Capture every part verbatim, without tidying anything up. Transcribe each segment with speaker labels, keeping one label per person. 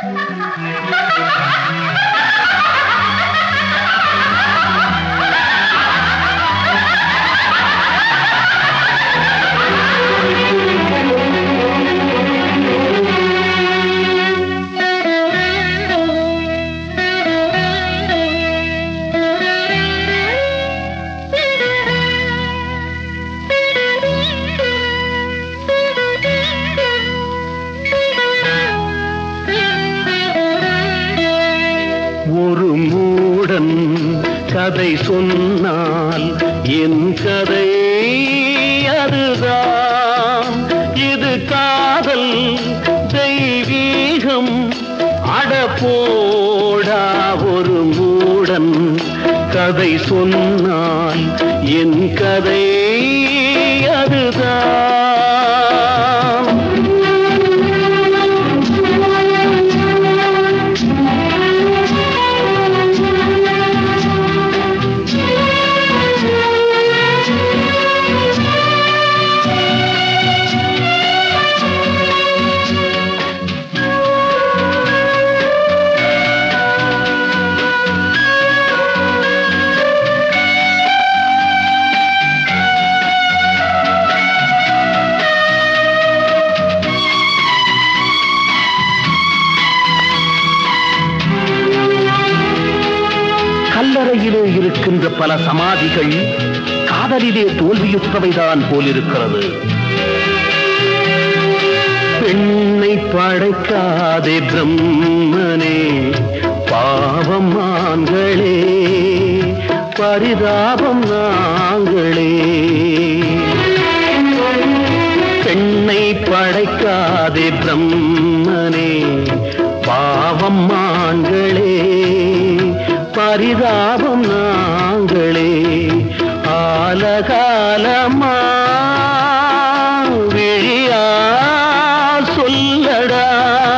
Speaker 1: கதை சொன்னால் என் கதை அதுதான். இது காதல் தெய்வீகம். அடப்போடா ஒரு மூடன். கதை சொன்னால் என் கதை அதுதான். கல்லறையிலே இருக்கின்ற பல சமாதிகள் காதலிலே தோல்வியுற்றவைதான் போலிருக்கிறது. பெண்ணை படைக்காதே பிரம்மனே, பாவம் ஆண்களே, பரிதாபம் நாங்களே. பெண்ணை படைக்காதே பிரம்மனே, பாவம் ஆண்களே, பரிதாபம் நாங்களே. ஆலகாலமா விழியா சொல்லடா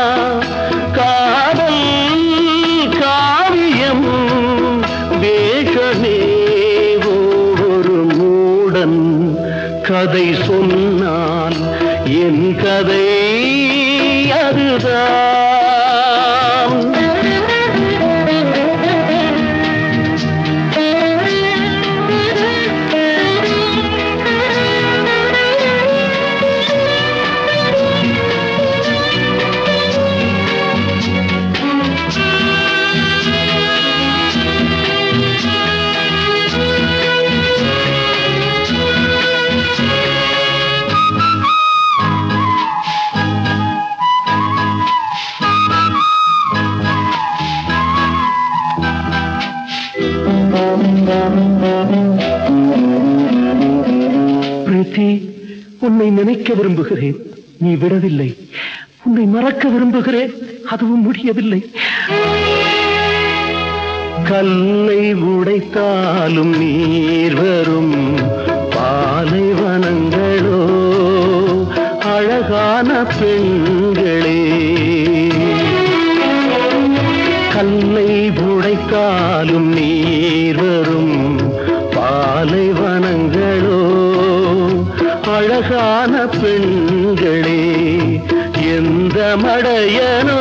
Speaker 1: காதல் காவியம் வேஷமே. ஒரு மூடன் கதை சொன்னால் என் கதை அதுதான். பிரீத்தி, உன்னை நினைக்க விரும்புகிறேன், நீ விடவில்லை. உன்னை மறக்க விரும்புகிறேன், அதுவும் முடியவில்லை. கல்லை உடைத்தாலும் நீர் வரும் பாலைவனங்களோ அழகான பெண்களே. கல்லை உடைத்தாலும் நீர் வரும் பாலைவனங்களோ அழகான பெண்களே. எந்த மடையனோ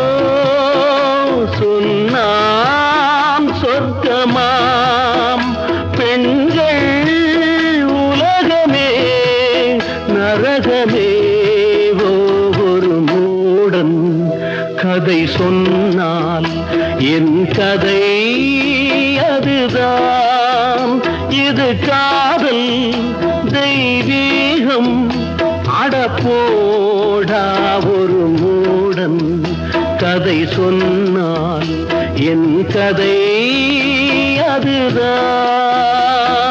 Speaker 1: சொன்னாம் சொர்க்கமாம் பெண்கள் உலகமே நரகமே. ஒரு மூடன் கதை சொன்னால் என் கதை அதுதான். இது காதல் தெய்வீகம். அடப்போடா ஒரு மூடன் கதை சொன்னால் என் கதை அதுதான்.